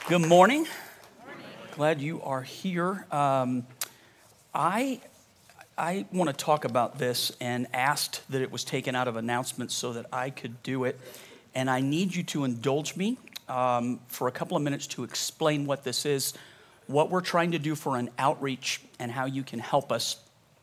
Good morning. Glad you are here. I want to talk about this and asked that it was taken out of announcements so that I could do it. And I need you to indulge me for a couple of minutes to explain what this is, what we're trying to do for an outreach, and how you can help us.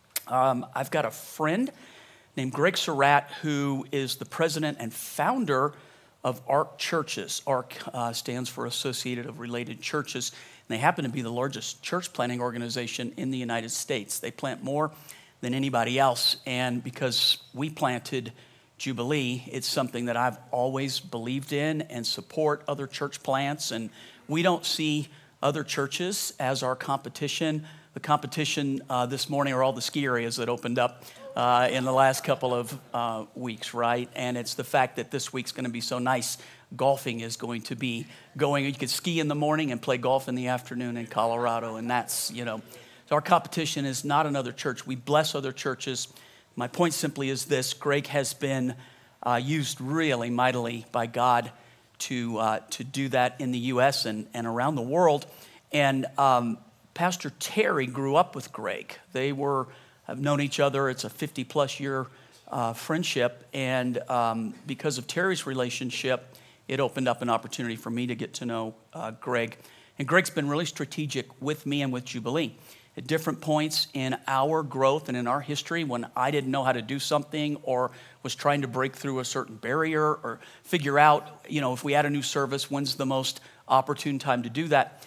I've got a friend named Greg Surratt, who is the president and founder of ARC Churches. ARC stands for Associated of Related Churches, and they happen to be the largest church planting organization in the United States. They plant more than anybody else, and because we planted Jubilee, it's something that I've always believed in and support other church plants, and we don't see other churches as our competition. The competition this morning are all the ski areas that opened up in the last couple of weeks, right? And it's the fact that this week's going to be so nice. Golfing is going to be going. You could ski in the morning and play golf in the afternoon in Colorado, and that's, so our competition is not another church. We bless other churches. My point simply is this: Greg has been used really mightily by God to do that in the U.S. and around the world. And Pastor Terry grew up with Greg. Have known each other. It's a 50-plus year friendship, and because of Terry's relationship, it opened up an opportunity for me to get to know Greg. And Greg's been really strategic with me and with Jubilee. At different points in our growth and in our history, when I didn't know how to do something or was trying to break through a certain barrier or figure out, if we had a new service, when's the most opportune time to do that,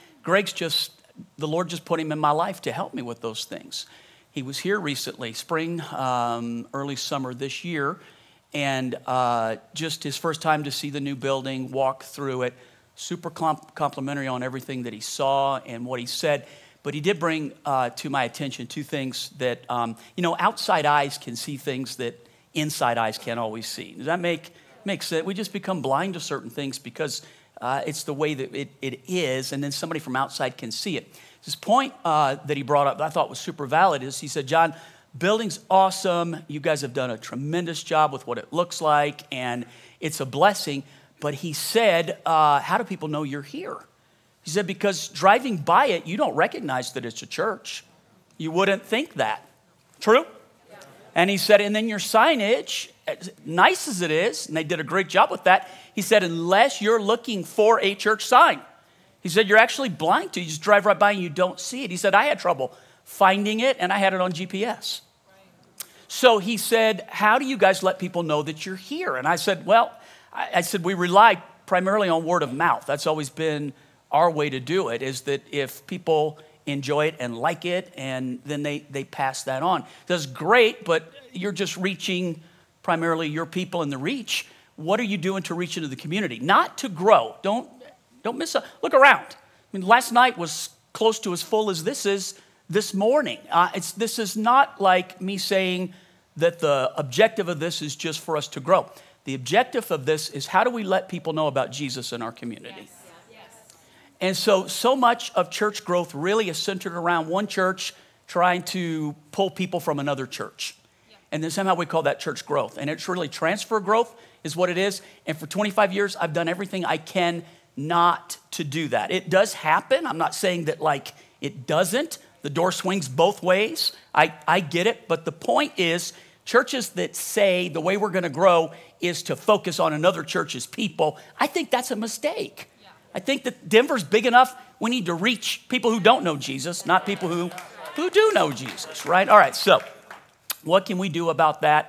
the Lord just put him in my life to help me with those things. He was here recently, spring, early summer this year, and just his first time to see the new building, walk through it, super complimentary on everything that he saw and what he said. But he did bring to my attention two things that, outside eyes can see things that inside eyes can't always see. Does that make sense? We just become blind to certain things because it's the way that it is, and then somebody from outside can see it. This point that he brought up that I thought was super valid is he said, John, building's awesome. You guys have done a tremendous job with what it looks like, and it's a blessing. But he said, how do people know you're here? He said, because driving by it, you don't recognize that it's a church. You wouldn't think that. True? Yeah. And he said, and then your signage, as nice as it is, and they did a great job with that, he said, unless you're looking for a church sign, he said, you're actually blind to it. You just drive right by and you don't see it. He said, I had trouble finding it, and I had it on GPS. Right. So he said, how do you guys let people know that you're here? And I said, we rely primarily on word of mouth. That's always been our way to do it, is that if people enjoy it and like it, and then they pass that on. That's great, but you're just reaching primarily your people in the reach. What are you doing to reach into the community? Not to grow. Don't miss look around. I mean, last night was close to as full as this is this morning. This is not like me saying that the objective of this is just for us to grow. The objective of this is how do we let people know about Jesus in our community? Yes. And so much of church growth really is centered around one church trying to pull people from another church. Yeah. And then somehow we call that church growth. And it's really transfer growth is what it is. And for 25 years, I've done everything I can not to do that. It does happen. I'm not saying that it doesn't. The door swings both ways. I get it. But the point is, churches that say the way we're going to grow is to focus on another church's people, I think that's a mistake. Yeah. I think that Denver's big enough. We need to reach people who don't know Jesus, not people who do know Jesus, right? All right, so what can we do about that?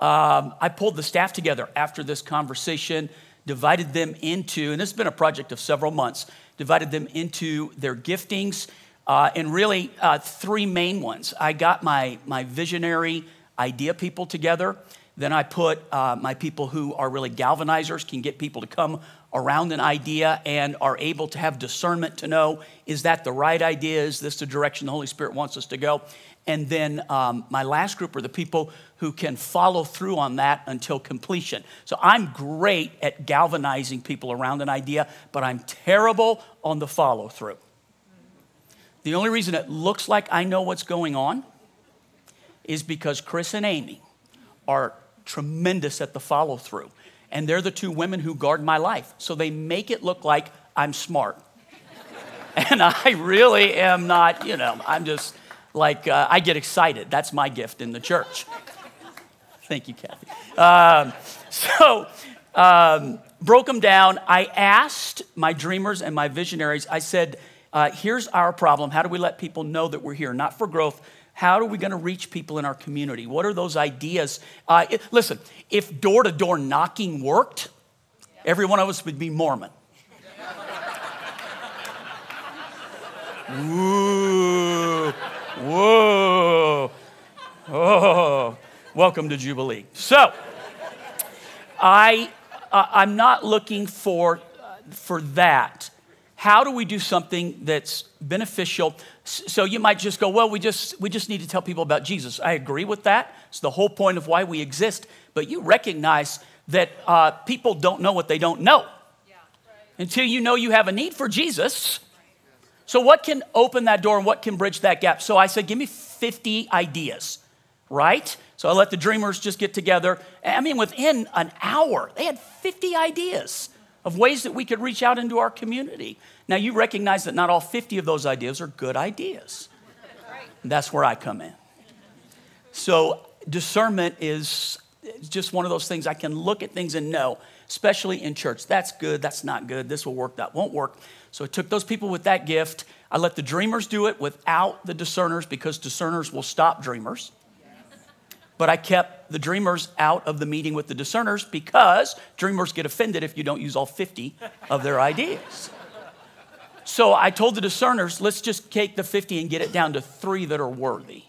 I pulled the staff together after this conversation, divided them into, and this has been a project of several months, divided them into their giftings, and really three main ones. I got my visionary idea people together. Then I put my people who are really galvanizers, can get people to come around an idea and are able to have discernment to know, is that the right idea? Is this the direction the Holy Spirit wants us to go? And then my last group are the people who can follow through on that until completion. So I'm great at galvanizing people around an idea, but I'm terrible on the follow through. The only reason it looks like I know what's going on is because Chris and Amy are tremendous at the follow through. And they're the two women who guard my life. So they make it look like I'm smart. And I really am not, I'm just like, I get excited. That's my gift in the church. Thank you, Kathy. Broke them down. I asked my dreamers and my visionaries, I said, here's our problem. How do we let people know that we're here? Not for growth. How are we going to reach people in our community? What are those ideas? Listen, if door-to-door knocking worked, every one of us would be Mormon. Woo, whoa, oh, welcome to Jubilee. So, I'm not looking for that. How do we do something that's beneficial? So you might just go, well, we just need to tell people about Jesus. I agree with that. It's the whole point of why we exist. But you recognize that people don't know what they don't know until you know you have a need for Jesus. So what can open that door and what can bridge that gap? So I said, give me 50 ideas, right? So I let the dreamers just get together. I mean, within an hour, they had 50 ideas of ways that we could reach out into our community. Now, you recognize that not all 50 of those ideas are good ideas. And that's where I come in. So discernment is just one of those things. I can look at things and know, especially in church, that's good, that's not good, this will work, that won't work. So I took those people with that gift. I let the dreamers do it without the discerners because discerners will stop dreamers. But I kept the dreamers out of the meeting with the discerners because dreamers get offended if you don't use all 50 of their ideas. So I told the discerners, let's just take the 50 and get it down to 3 that are worthy.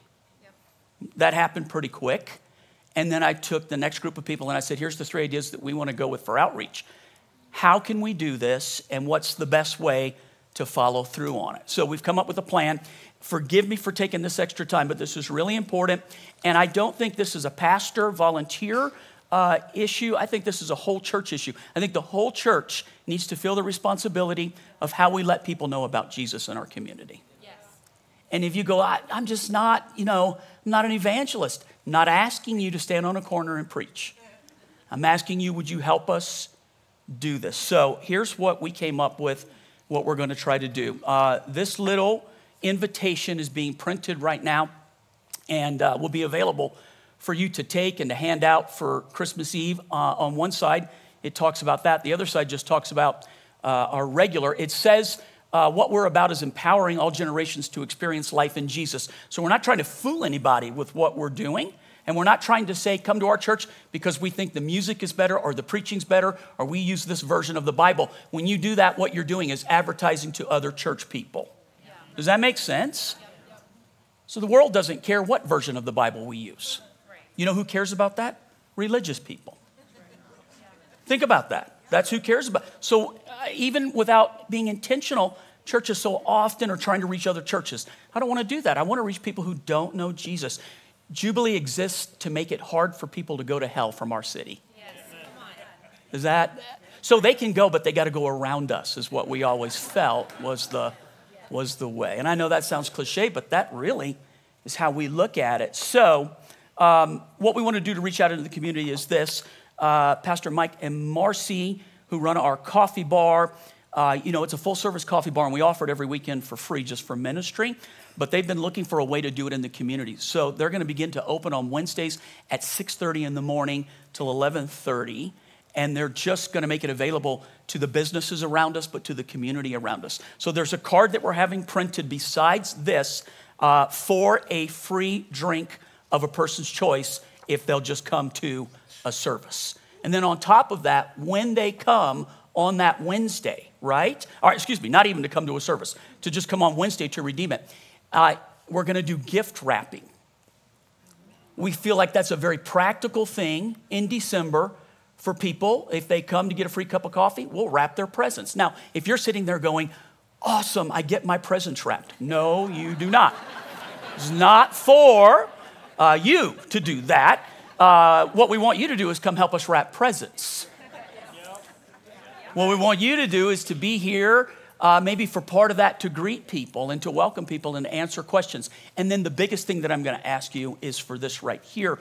That happened pretty quick. And then I took the next group of people and I said, here's the 3 ideas that we want to go with for outreach. How can we do this and what's the best way to follow through on it? So we've come up with a plan. Forgive me for taking this extra time, but this is really important. And I don't think this is a pastor volunteer issue. I think this is a whole church issue. I think the whole church needs to feel the responsibility of how we let people know about Jesus in our community. Yes. And if you go, I'm just not, I'm not an evangelist. I'm not asking you to stand on a corner and preach. I'm asking you, would you help us do this? So here's what we came up with, what we're going to try to do. This little invitation is being printed right now and will be available for you to take and to hand out for Christmas Eve. On one side, it talks about that. The other side just talks about our regular. It says what we're about is empowering all generations to experience life in Jesus. So we're not trying to fool anybody with what we're doing. And we're not trying to say, come to our church because we think the music is better or the preaching's better or we use this version of the Bible. When you do that, what you're doing is advertising to other church people. Yeah. Does that make sense? Yeah. So the world doesn't care what version of the Bible we use. Right. You know who cares about that? Religious people. Yeah. Think about that. That's who cares about. So even without being intentional, churches so often are trying to reach other churches. I don't want to do that. I want to reach people who don't know Jesus. Jubilee exists to make it hard for people to go to hell from our city. Yes. Is that? So they can go, but they got to go around us is what we always felt was the way. And I know that sounds cliche, but that really is how we look at it. So what we want to do to reach out into the community is this. Pastor Mike and Marcy, who run our coffee bar, it's a full-service coffee bar, and we offer it every weekend for free just for ministry. But they've been looking for a way to do it in the community. So they're going to begin to open on Wednesdays at 6:30 in the morning till 11:30. And they're just going to make it available to the businesses around us, but to the community around us. So there's a card that we're having printed besides this for a free drink of a person's choice if they'll just come to a service. And then on top of that, when they come on that Wednesday, right? Or excuse me, not even to come to a service, to just come on Wednesday to redeem it. We're going to do gift wrapping. We feel like that's a very practical thing in December for people. If they come to get a free cup of coffee, we'll wrap their presents. Now, if you're sitting there going, awesome, I get my presents wrapped. No, you do not. It's not for you to do that. What we want you to do is come help us wrap presents. What we want you to do is to be here maybe for part of that to greet people and to welcome people and answer questions. And then the biggest thing that I'm going to ask you is for this right here.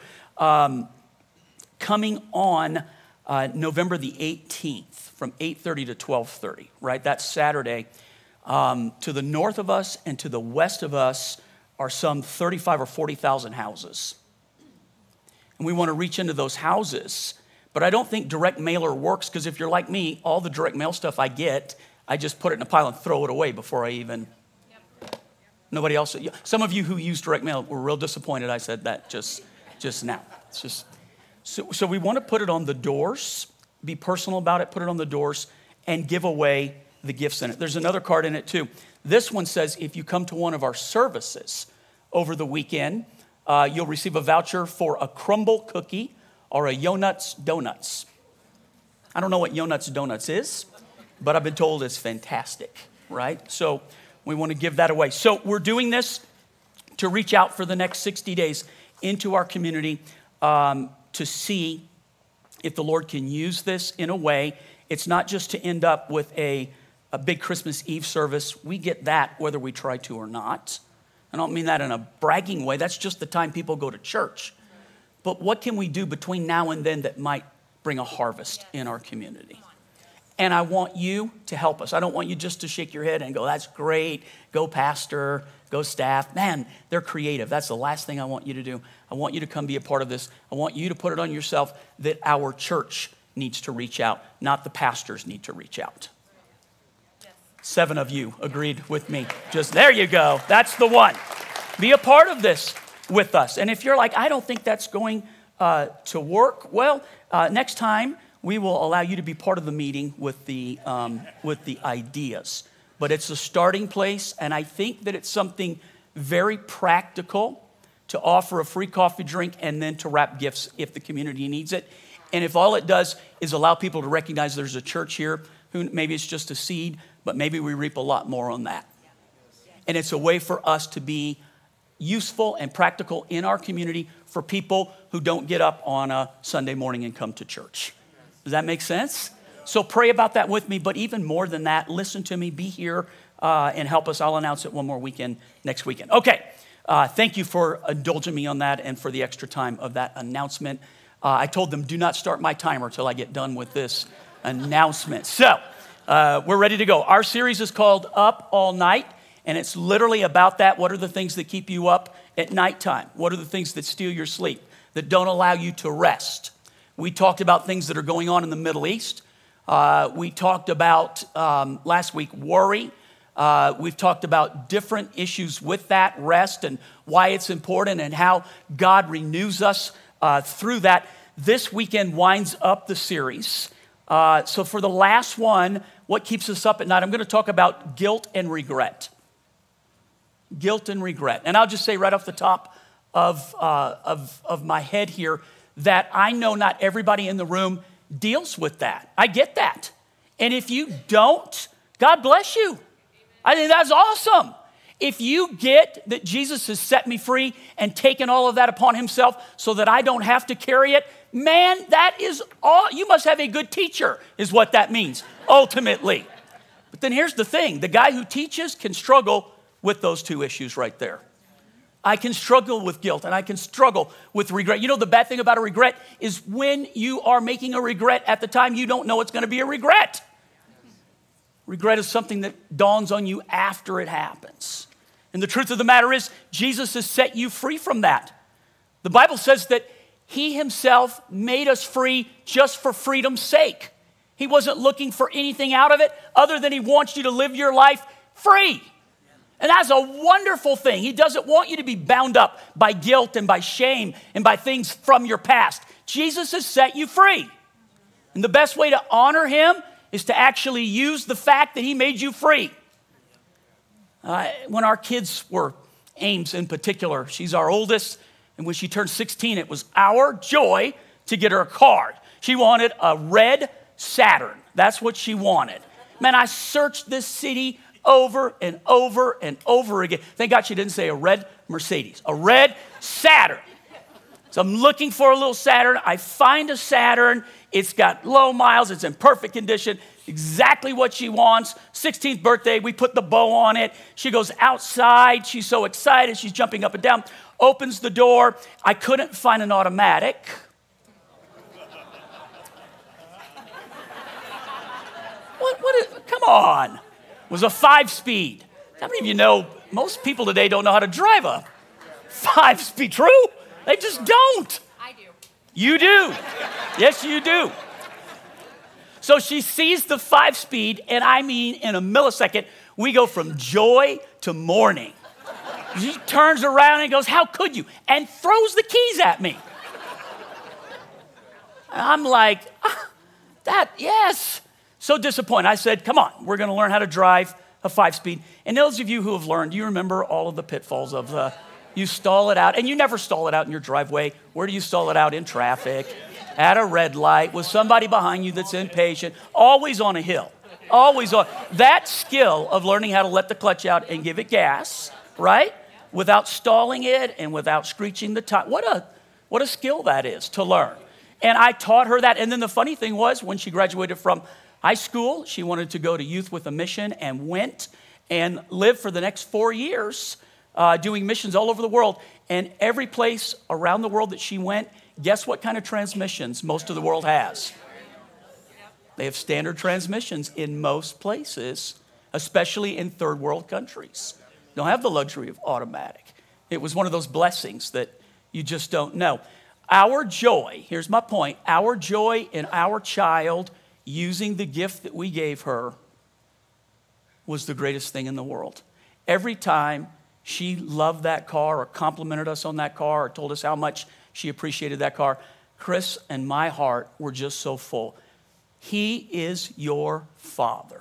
Coming on November the 18th from 8:30 to 12:30, right? That's Saturday. To the north of us and to the west of us are some 35 or 40,000 houses. And we want to reach into those houses. But I don't think direct mailer works, because if you're like me, all the direct mail stuff I get, I just put it in a pile and throw it away before I even... Nobody else... Some of you who use direct mail were real disappointed I said that just now. It's just... So we want to put it on the doors, be personal about it, put it on the doors, and give away the gifts in it. There's another card in it too. This one says, if you come to one of our services over the weekend, you'll receive a voucher for a crumble cookie or a Yo-Nuts Donuts. I don't know what Yo-Nuts Donuts is, but I've been told it's fantastic, right? So we want to give that away. So we're doing this to reach out for the next 60 days into our community to see if the Lord can use this in a way. It's not just to end up with a big Christmas Eve service. We get that whether we try to or not. I don't mean that in a bragging way. That's just the time people go to church. But what can we do between now and then that might bring a harvest in our community? And I want you to help us. I don't want you just to shake your head and go, that's great. Go pastor, go staff. Man, they're creative. That's the last thing I want you to do. I want you to come be a part of this. I want you to put it on yourself that our church needs to reach out, not the pastors need to reach out. 7 of you agreed with me. Just there you go. That's the one. Be a part of this with us. And if you're like, I don't think that's going to work, well, next time we will allow you to be part of the meeting with the ideas. But it's a starting place, and I think that it's something very practical to offer a free coffee drink and then to wrap gifts if the community needs it. And if all it does is allow people to recognize there's a church here, who maybe it's just a seed, but maybe we reap a lot more on that. And it's a way for us to be useful and practical in our community for people who don't get up on a Sunday morning and come to church. Does that make sense? So pray about that with me, but even more than that, listen to me, be here and help us. I'll announce it one more weekend next weekend. Okay, thank you for indulging me on that and for the extra time of that announcement. I told them, do not start my timer till I get done with this announcement. So we're ready to go. Our series is called Up All Night, and it's literally about that. What are the things that keep you up at nighttime? What are the things that steal your sleep, that don't allow you to rest? We talked about things that are going on in the Middle East. We talked about, last week, worry. We've talked about different issues with that, rest, and why it's important and how God renews us through that. This weekend winds up the series. So for the last one, what keeps us up at night, I'm going to talk about guilt and regret. Guilt and regret. And I'll just say right off the top of my head here that I know not everybody in the room deals with that. I get that. And if you don't, God bless you. I think that's awesome. If you get that Jesus has set me free and taken all of that upon himself so that I don't have to carry it, man, that is all. You must have a good teacher is what that means, ultimately. But then here's the thing. The guy who teaches can struggle with those two issues right there. I can struggle with guilt and I can struggle with regret. You know, the bad thing about a regret is when you are making a regret at the time, you don't know it's going to be a regret. Regret is something that dawns on you after it happens. And the truth of the matter is, Jesus has set you free from that. The Bible says that he himself made us free just for freedom's sake. He wasn't looking for anything out of it other than he wants you to live your life free. And that's a wonderful thing. He doesn't want you to be bound up by guilt and by shame and by things from your past. Jesus has set you free. And the best way to honor him is to actually use the fact that he made you free. When our kids were, Ames in particular, she's our oldest, and when she turned 16, it was our joy to get her a car. She wanted a red Saturn. That's what she wanted. Man, I searched this city over and over and over again. Thank God she didn't say a red Mercedes, a red Saturn. So I'm looking for a little Saturn. I find a Saturn. It's got low miles. It's in perfect condition. Exactly what she wants. 16th birthday, we put the bow on it. She goes outside. She's so excited. She's jumping up and down. Opens the door. I couldn't find an automatic. Come on. was a 5-speed. How many of you know most people today don't know how to drive a 5-speed? True? They just don't. I do. You do. Yes, you do. So she sees the 5-speed, and I mean in a millisecond, we go from joy to mourning. She turns around and goes, how could you? And throws the keys at me. And I'm like, yes. So disappointed. I said, come on, we're going to learn how to drive a 5-speed. And those of you who have learned, you remember all of the pitfalls of you stall it out, and you never stall it out in your driveway. Where do you stall it out? In traffic, at a red light, with somebody behind you that's impatient, always on a hill, always on. That skill of learning how to let the clutch out and give it gas, right? Without stalling it and without screeching the tire. What a skill that is to learn. And I taught her that. And then the funny thing was, when she graduated from high school, she wanted to go to Youth with a Mission and went and lived for the next 4 years doing missions all over the world. And every place around the world that she went, guess what kind of transmissions most of the world has? They have standard transmissions in most places, especially in third world countries. Don't have the luxury of automatic. It was one of those blessings that you just don't know. Our joy, here's my point, our joy in our child using the gift that we gave her was the greatest thing in the world. Every time she loved that car or complimented us on that car or told us how much she appreciated that car, Chris and my heart were just so full. He is your father.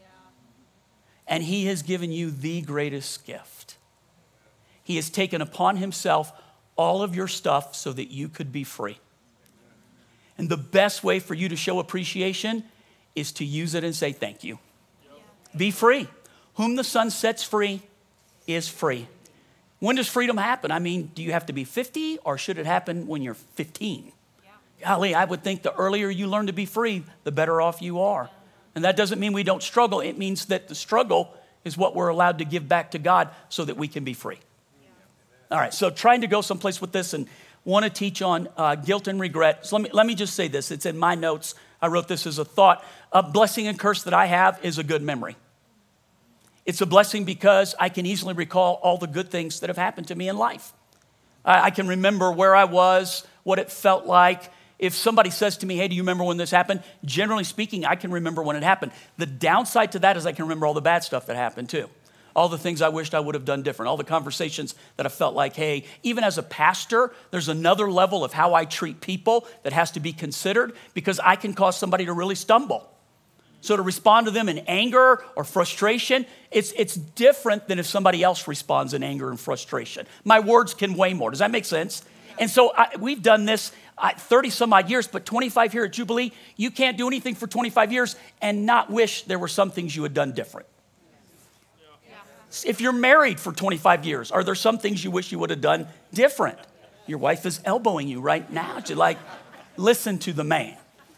And he has given you the greatest gift. He has taken upon himself all of your stuff so that you could be free. And the best way for you to show appreciation is to use it and say thank you. Be free. Whom the Son sets free is free. When does freedom happen? I mean, do you have to be 50 or should it happen when you're 15? Golly, I would think the earlier you learn to be free, the better off you are. And that doesn't mean we don't struggle. It means that the struggle is what we're allowed to give back to God so that we can be free. All right, so trying to go someplace with this and want to teach on guilt and regret. So let me just say this. It's in my notes. I wrote this as a thought. A blessing and curse that I have is a good memory. It's a blessing because I can easily recall all the good things that have happened to me in life. I can remember where I was, what it felt like. If somebody says to me, hey, do you remember when this happened? Generally speaking, I can remember when it happened. The downside to that is I can remember all the bad stuff that happened too. All the things I wished I would have done different. All the conversations that I felt like, hey, even as a pastor, there's another level of how I treat people that has to be considered because I can cause somebody to really stumble. So to respond to them in anger or frustration, it's different than if somebody else responds in anger and frustration. My words can weigh more. Does that make sense? And so we've done this 30 some odd years, but 25 here at Jubilee, you can't do anything for 25 years and not wish there were some things you had done different. If you're married for 25 years, are there some things you wish you would have done different? Your wife is elbowing you right now. You're like, listen to the man.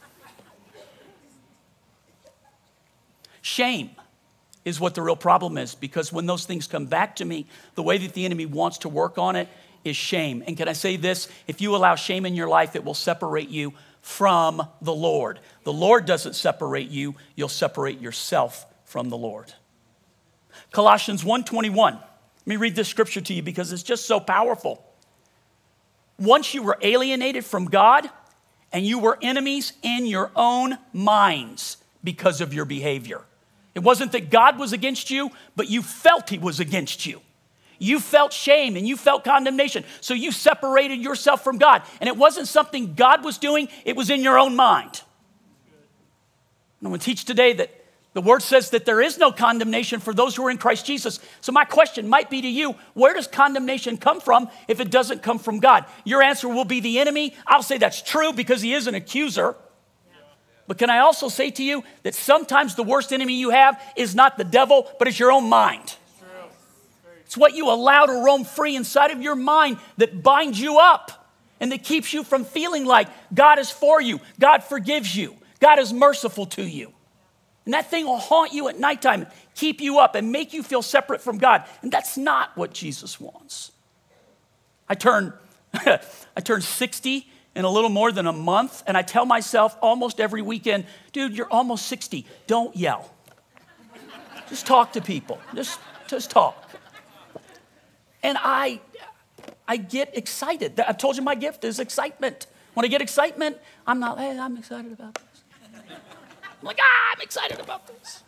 Shame is what the real problem is because when those things come back to me, the way that the enemy wants to work on it is shame. And can I say this? If you allow shame in your life, it will separate you from the Lord. The Lord doesn't separate you. You'll separate yourself from the Lord. Colossians 1:21. Let me read this scripture to you because it's just so powerful. Once you were alienated from God and you were enemies in your own minds because of your behavior. It wasn't that God was against you, but you felt he was against you. You felt shame and you felt condemnation. So you separated yourself from God. And it wasn't something God was doing, it was in your own mind. I'm going to teach today that the word says that there is no condemnation for those who are in Christ Jesus. So my question might be to you, where does condemnation come from if it doesn't come from God? Your answer will be the enemy. I'll say that's true because he is an accuser. But can I also say to you that sometimes the worst enemy you have is not the devil, but it's your own mind. It's what you allow to roam free inside of your mind that binds you up and that keeps you from feeling like God is for you, God forgives you, God is merciful to you. And that thing will haunt you at nighttime, keep you up and make you feel separate from God. And that's not what Jesus wants. I turned 60 in a little more than a month, and I tell myself almost every weekend, dude, you're almost 60. Don't yell. Just talk to people. Just talk. And I get excited. I've told you my gift is excitement. When I get excitement, I'm not, hey, I'm excited about this. I'm like, I'm excited about this.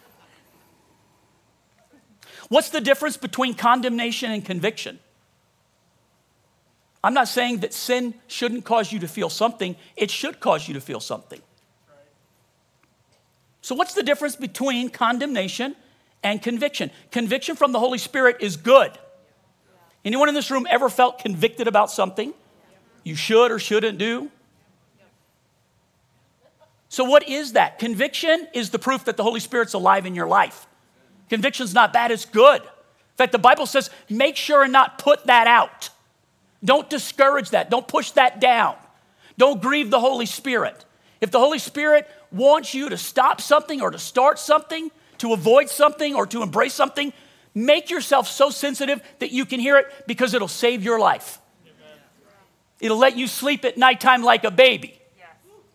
What's the difference between condemnation and conviction? I'm not saying that sin shouldn't cause you to feel something. It should cause you to feel something. So what's the difference between condemnation and conviction? Conviction from the Holy Spirit is good. Anyone in this room ever felt convicted about something you should or shouldn't do? So what is that? Conviction is the proof that the Holy Spirit's alive in your life. Conviction's not bad, it's good. In fact, the Bible says, make sure and not put that out. Don't discourage that. Don't push that down. Don't grieve the Holy Spirit. If the Holy Spirit wants you to stop something or to start something, to avoid something or to embrace something, make yourself so sensitive that you can hear it because it'll save your life. Amen. It'll let you sleep at nighttime like a baby. Yes.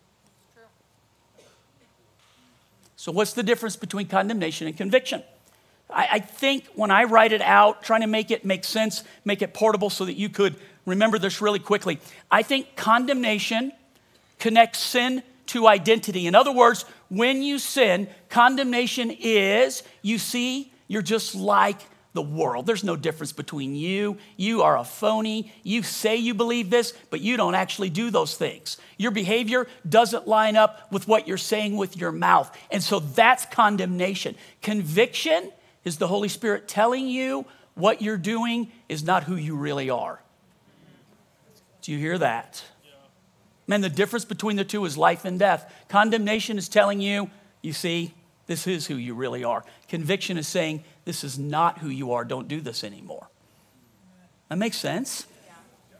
So what's the difference between condemnation and conviction? I think when I write it out, trying to make it make sense, make it portable so that you could remember this really quickly, I think condemnation connects sin to identity. In other words, when you sin, condemnation is, you see, you're just like the world. There's no difference between you. You are a phony. You say you believe this, but you don't actually do those things. Your behavior doesn't line up with what you're saying with your mouth. And so that's condemnation. Conviction is the Holy Spirit telling you what you're doing is not who you really are. Do you hear that? Man, the difference between the two is life and death. Condemnation is telling you, you see, this is who you really are. Conviction is saying, this is not who you are. Don't do this anymore. That makes sense? Yeah.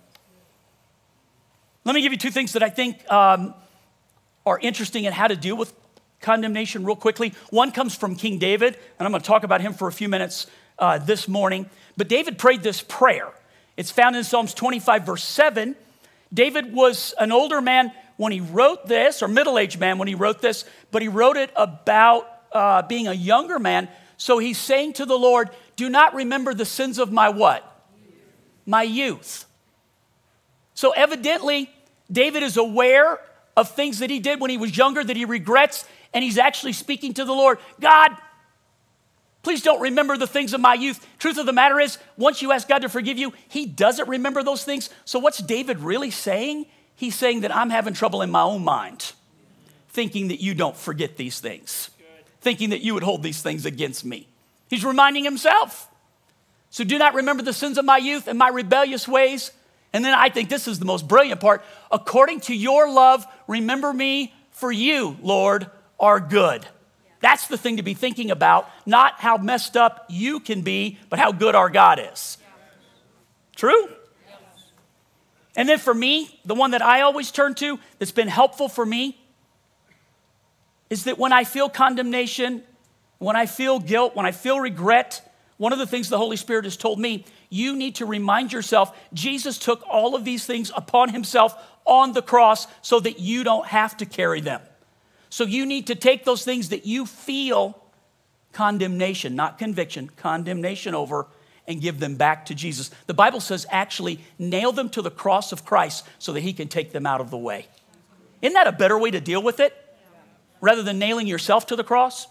Let me give you two things that I think are interesting in how to deal with condemnation real quickly. One comes from King David, and I'm going to talk about him for a few minutes this morning. But David prayed this prayer. It's found in Psalms 25, verse 7. David was an older man when he wrote this, or middle-aged man when he wrote this, but he wrote it about being a younger man. So he's saying to the Lord, do not remember the sins of my what? My youth. So evidently, David is aware of things that he did when he was younger that he regrets, and he's actually speaking to the Lord. God, please don't remember the things of my youth. Truth of the matter is, once you ask God to forgive you, he doesn't remember those things. So what's David really saying? He's saying that I'm having trouble in my own mind, thinking that you don't forget these things, thinking that you would hold these things against me. He's reminding himself. So do not remember the sins of my youth and my rebellious ways. And then I think this is the most brilliant part. According to your love, remember me, for you, Lord, are good. That's the thing to be thinking about, not how messed up you can be, but how good our God is. True? And then for me, the one that I always turn to that's been helpful for me is that when I feel condemnation, when I feel guilt, when I feel regret, one of the things the Holy Spirit has told me, you need to remind yourself, Jesus took all of these things upon himself on the cross so that you don't have to carry them. So you need to take those things that you feel condemnation, not conviction, condemnation over, and give them back to Jesus. The Bible says actually nail them to the cross of Christ so that he can take them out of the way. Isn't that a better way to deal with it? Rather than nailing yourself to the cross?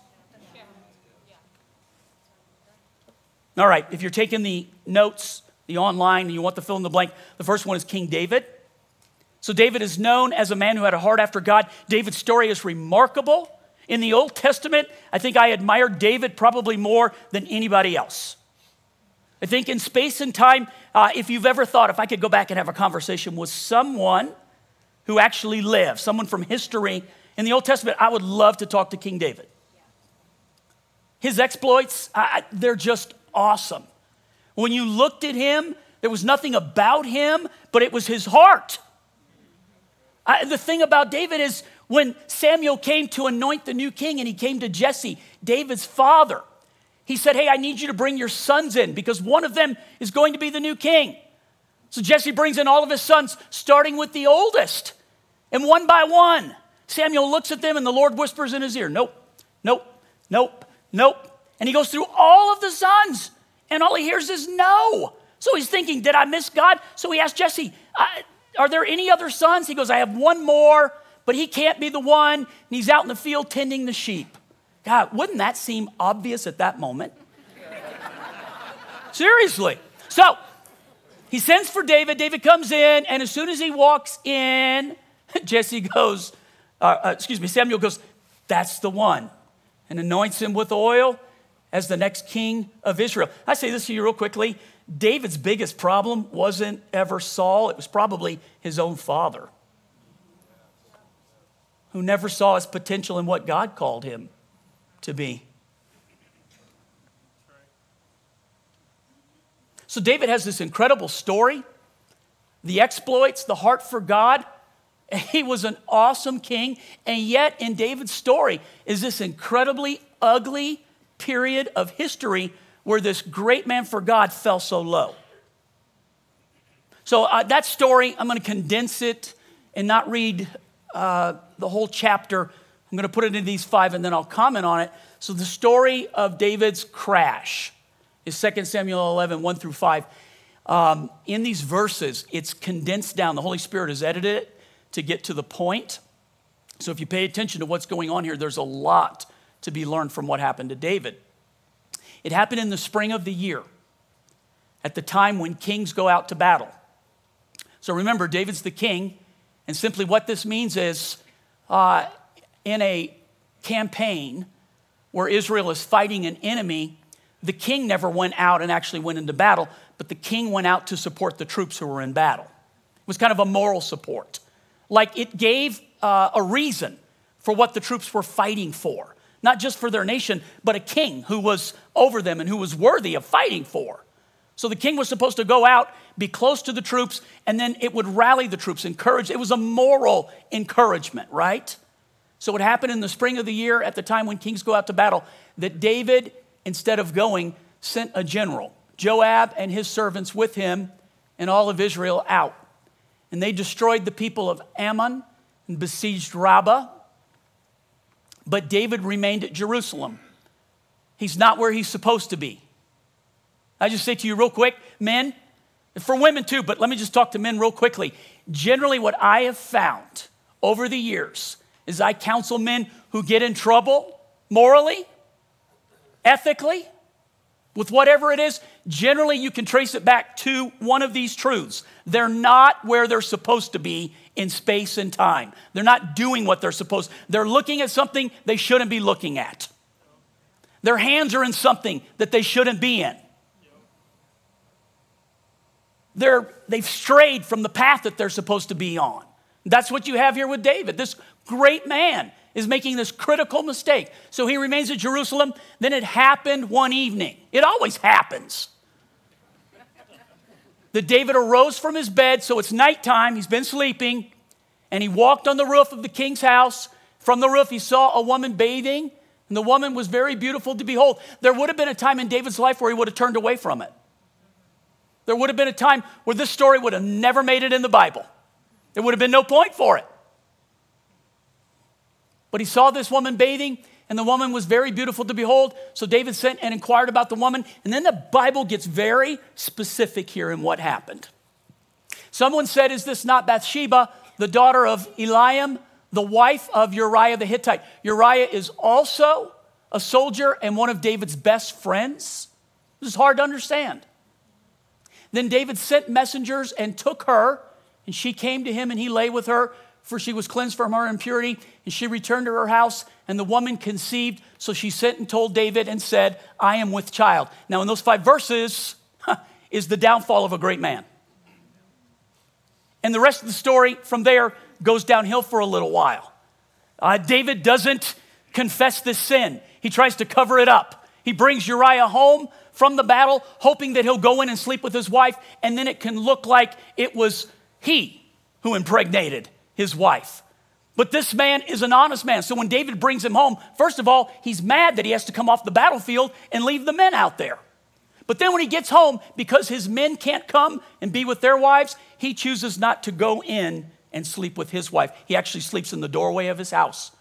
All right, if you're taking the notes, the online, and you want to fill in the blank, the first one is King David. So David is known as a man who had a heart after God. David's story is remarkable. In the Old Testament, I think I admire David probably more than anybody else. I think in space and time, if you've ever thought, if I could go back and have a conversation with someone who actually lived, someone from history in the Old Testament, I would love to talk to King David. His exploits, they're just awesome. When you looked at him, there was nothing about him, but it was his heart. The thing about David is when Samuel came to anoint the new king and he came to Jesse, David's father, he said, hey, I need you to bring your sons in because one of them is going to be the new king. So Jesse brings in all of his sons, starting with the oldest. And one by one, Samuel looks at them and the Lord whispers in his ear, nope, nope, nope, nope. And he goes through all of the sons, and all he hears is no. So he's thinking, did I miss God? So he asked Jesse, are there any other sons? He goes, I have one more, but he can't be the one. And he's out in the field tending the sheep. God, wouldn't that seem obvious at that moment? Seriously. So he sends for David. David comes in, and as soon as he walks in, Samuel goes, that's the one, and anoints him with oil as the next king of Israel. I say this to you real quickly. David's biggest problem wasn't ever Saul. It was probably his own father, who never saw his potential in what God called him to be. So David has this incredible story, the exploits, the heart for God. He was an awesome king, and yet in David's story is this incredibly ugly period of history where this great man for God fell so low. So that story, I'm going to condense it and not read the whole chapter. I'm going to put it in these 5 and then I'll comment on it. So the story of David's crash is 2 Samuel 11, 1 through 5. In these verses, it's condensed down. The Holy Spirit has edited it to get to the point. So if you pay attention to what's going on here, there's a lot to be learned from what happened to David. It happened in the spring of the year, at the time when kings go out to battle. So remember, David's the king, and simply what this means is in a campaign where Israel is fighting an enemy, the king never went out and actually went into battle, but the king went out to support the troops who were in battle. It was kind of a moral support. Like it gave a reason for what the troops were fighting for. Not just for their nation, but a king who was over them and who was worthy of fighting for. So the king was supposed to go out, be close to the troops, and then it would rally the troops, encourage. It was a moral encouragement, right? So it happened in the spring of the year at the time when kings go out to battle that David, instead of going, sent a general, Joab and his servants with him and all of Israel out. And they destroyed the people of Ammon and besieged Rabbah. But David remained at Jerusalem. He's not where he's supposed to be. I just say to you real quick, men, for women too, but let me just talk to men real quickly. Generally, what I have found over the years is I counsel men who get in trouble morally, ethically, with whatever it is. Generally, you can trace it back to one of these truths. They're not where they're supposed to be in space and time. They're not doing what they're supposed. They're looking at something they shouldn't be looking at. Their hands are in something that they shouldn't be in. They've strayed from the path that they're supposed to be on. That's what you have here with David. This great man is making this critical mistake. So he remains at Jerusalem. Then it happened one evening. It always happens. That David arose from his bed, so it's nighttime, he's been sleeping, and he walked on the roof of the king's house. From the roof, he saw a woman bathing, and the woman was very beautiful to behold. There would have been a time in David's life where he would have turned away from it. There would have been a time where this story would have never made it in the Bible. There would have been no point for it. But he saw this woman bathing, and the woman was very beautiful to behold. So David sent and inquired about the woman. And then the Bible gets very specific here in what happened. Someone said, is this not Bathsheba, the daughter of Eliam, the wife of Uriah the Hittite? Uriah is also a soldier and one of David's best friends. This is hard to understand. Then David sent messengers and took her, and she came to him, and he lay with her, for she was cleansed from her impurity, and she returned to her house, and the woman conceived. So she sent and told David and said, I am with child. Now in those 5 verses is the downfall of a great man. And the rest of the story from there goes downhill for a little while. David doesn't confess this sin. He tries to cover it up. He brings Uriah home from the battle, hoping that he'll go in and sleep with his wife, and then it can look like it was he who impregnated his wife. But this man is an honest man. So when David brings him home, first of all, he's mad that he has to come off the battlefield and leave the men out there. But then when he gets home, because his men can't come and be with their wives, he chooses not to go in and sleep with his wife. He actually sleeps in the doorway of his house.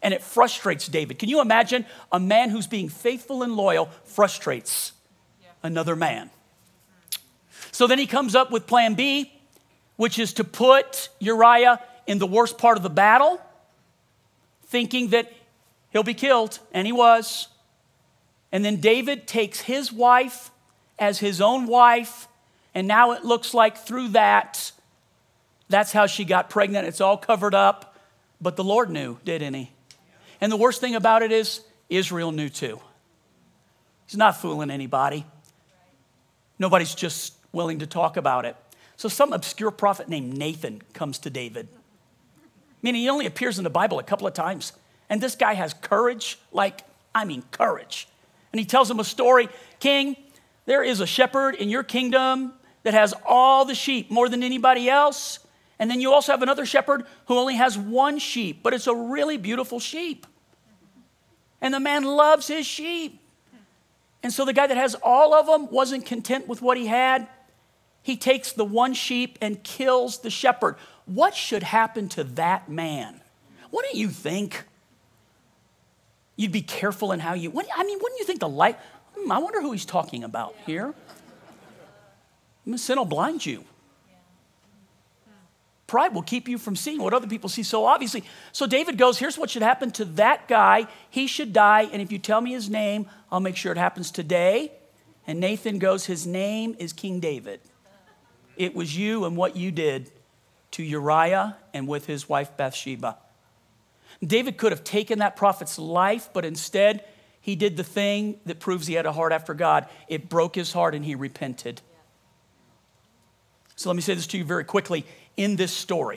and it frustrates David. Can you imagine a man who's being faithful and loyal frustrates another man? So then he comes up with plan B, which is to put Uriah in the worst part of the battle, thinking that he'll be killed, and he was. And then David takes his wife as his own wife, and now it looks like through that's how she got pregnant. It's all covered up, but the Lord knew, didn't he? And the worst thing about it is Israel knew too. He's not fooling anybody. Nobody's just willing to talk about it. So some obscure prophet named Nathan comes to David. I mean, he only appears in the Bible a couple of times. And this guy has courage, courage. And he tells him a story. King, there is a shepherd in your kingdom that has all the sheep, more than anybody else. And then you also have another shepherd who only has one sheep, but it's a really beautiful sheep. And the man loves his sheep. And so the guy that has all of them wasn't content with what he had. He takes the one sheep and kills the shepherd. What should happen to that man? What do you think? You'd be careful in how wouldn't you think the light, I wonder who he's talking about here. Sin will blind you. Pride will keep you from seeing what other people see so obviously. So David goes, here's what should happen to that guy. He should die, and if you tell me his name, I'll make sure it happens today. And Nathan goes, his name is King David. It was you and what you did to Uriah and with his wife Bathsheba. David could have taken that prophet's life, but instead he did the thing that proves he had a heart after God. It broke his heart and he repented. So let me say this to you very quickly. In this story,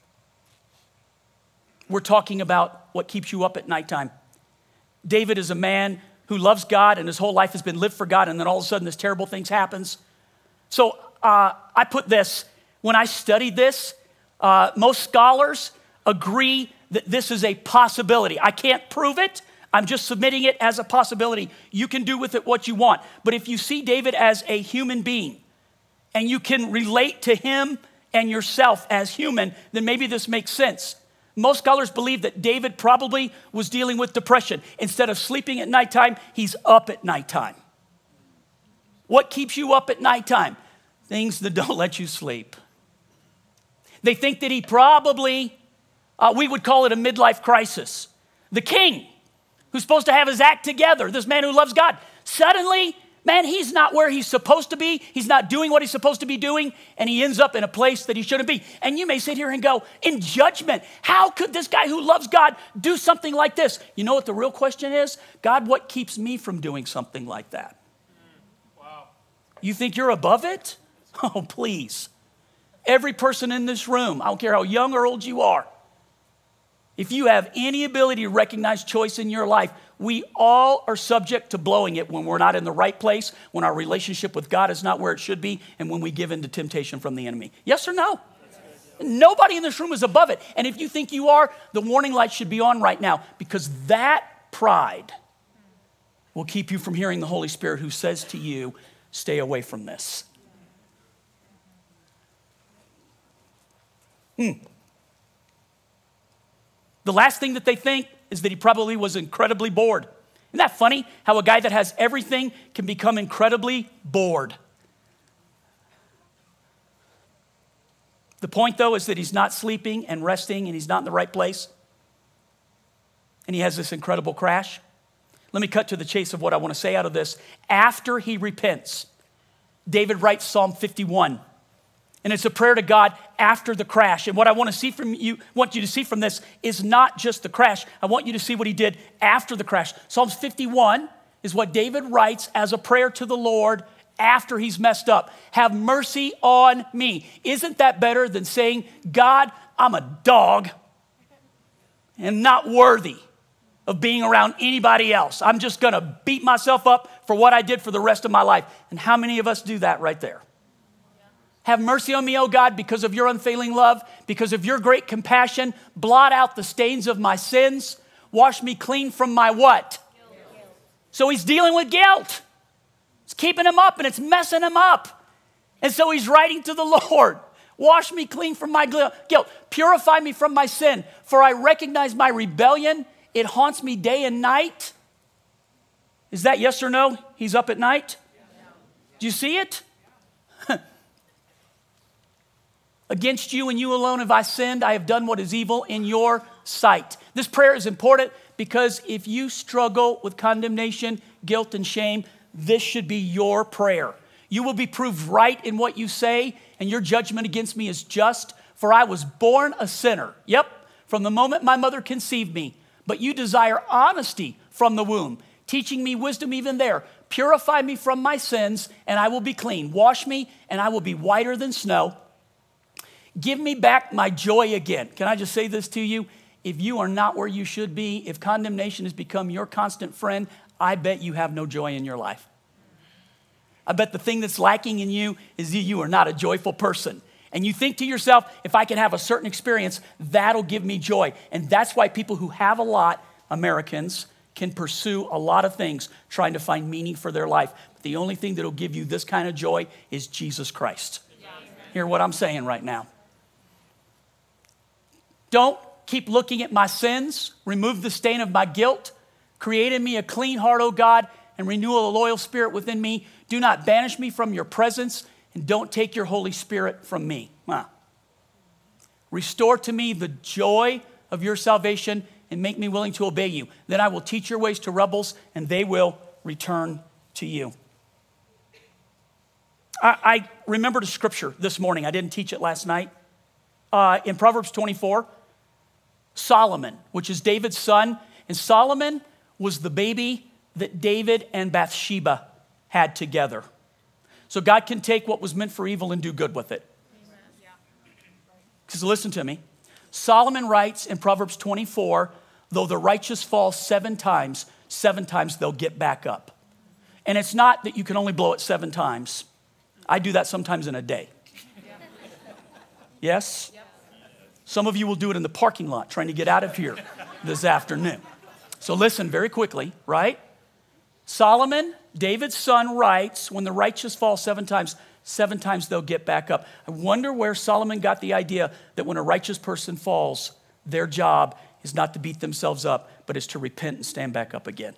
we're talking about what keeps you up at nighttime. David is a man who loves God and his whole life has been lived for God, and then all of a sudden this terrible thing happens. So I put this, when I studied this, most scholars agree that this is a possibility. I can't prove it. I'm just submitting it as a possibility. You can do with it what you want. But if you see David as a human being and you can relate to him and yourself as human, then maybe this makes sense. Most scholars believe that David probably was dealing with depression. Instead of sleeping at nighttime, he's up at nighttime. What keeps you up at nighttime? Things that don't let you sleep. They think that he probably, we would call it a midlife crisis. The king, who's supposed to have his act together, this man who loves God, suddenly, man, he's not where he's supposed to be. He's not doing what he's supposed to be doing, and he ends up in a place that he shouldn't be. And you may sit here and go, in judgment, how could this guy who loves God do something like this? You know what the real question is? God, what keeps me from doing something like that? Wow. You think you're above it? Oh, please. Every person in this room, I don't care how young or old you are, if you have any ability to recognize choice in your life, we all are subject to blowing it when we're not in the right place, when our relationship with God is not where it should be, and when we give in to temptation from the enemy. Yes or no? Nobody in this room is above it. And if you think you are, the warning light should be on right now, because that pride will keep you from hearing the Holy Spirit who says to you, stay away from this. The last thing that they think is that he probably was incredibly bored. Isn't that funny how a guy that has everything can become incredibly bored? The point, though, is that he's not sleeping and resting and he's not in the right place. And he has this incredible crash. Let me cut to the chase of what I want to say out of this. After he repents, David writes Psalm 51. And it's a prayer to God after the crash. And what I want you to see from this is not just the crash. I want you to see what he did after the crash. Psalms 51 is what David writes as a prayer to the Lord after he's messed up. Have mercy on me. Isn't that better than saying, God, I'm a dog and not worthy of being around anybody else. I'm just going to beat myself up for what I did for the rest of my life. And how many of us do that right there? Have mercy on me, O God, because of your unfailing love, because of your great compassion. Blot out the stains of my sins. Wash me clean from my what? Guilt. So he's dealing with guilt. It's keeping him up and it's messing him up. And so he's writing to the Lord. Wash me clean from my guilt. Purify me from my sin. For I recognize my rebellion It haunts me day and night. Is that yes or no? He's up at night? Do you see it? Against you and you alone have I sinned. I have done what is evil in your sight. This prayer is important because if you struggle with condemnation, guilt, and shame, this should be your prayer. You will be proved right in what you say, and your judgment against me is just, for I was born a sinner. Yep, from the moment my mother conceived me. But you desire honesty from the womb, teaching me wisdom even there. Purify me from my sins, and I will be clean. Wash me, and I will be whiter than snow. Give me back my joy again. Can I just say this to you? If you are not where you should be, if condemnation has become your constant friend, I bet you have no joy in your life. I bet the thing that's lacking in you is that you are not a joyful person. And you think to yourself, if I can have a certain experience, that'll give me joy. And that's why people who have a lot, Americans, can pursue a lot of things trying to find meaning for their life. But the only thing that'll give you this kind of joy is Jesus Christ. Hear what I'm saying right now. Don't keep looking at my sins. Remove the stain of my guilt. Create in me a clean heart, O God, and renew a loyal spirit within me. Do not banish me from your presence, and don't take your Holy Spirit from me. Restore to me the joy of your salvation and make me willing to obey you. Then I will teach your ways to rebels, and they will return to you. I remembered a scripture this morning. I didn't teach it last night. In Proverbs 24, Solomon, which is David's son, and Solomon was the baby that David and Bathsheba had together. So God can take what was meant for evil and do good with it. Because listen to me. Solomon writes in Proverbs 24, though the righteous fall 7 times they'll get back up. And it's not that you can only blow it 7 times. I do that sometimes in a day. Yes? Some of you will do it in the parking lot trying to get out of here this afternoon. So listen very quickly, right? Solomon, David's son, writes, when the righteous fall 7 times they'll get back up. I wonder where Solomon got the idea that when a righteous person falls, their job is not to beat themselves up, but is to repent and stand back up again.